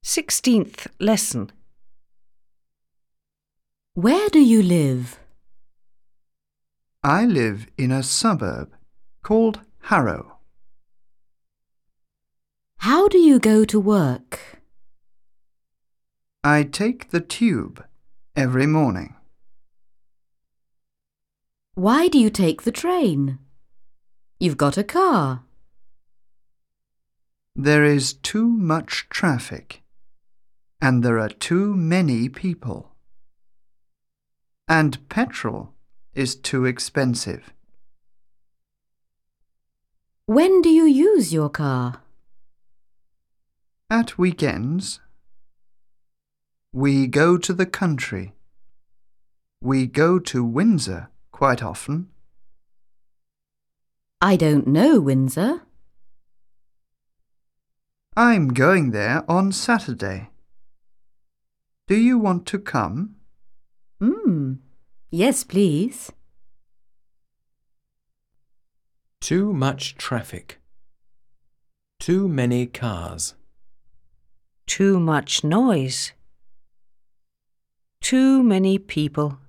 16th lesson. Where do you live? I live in a suburb called Harrow. How do you go to work? I take the tube every morning. Why do you take the train? You've got a car. There is too much traffic, and there are too many people. And petrol is too expensive. When do you use your car? At weekends, we go to the country. We go to Windsor quite often. I don't know Windsor. I'm going there on Saturday. Do you want to come? Yes, please. Too much traffic. Too many cars. Too much noise. Too many people.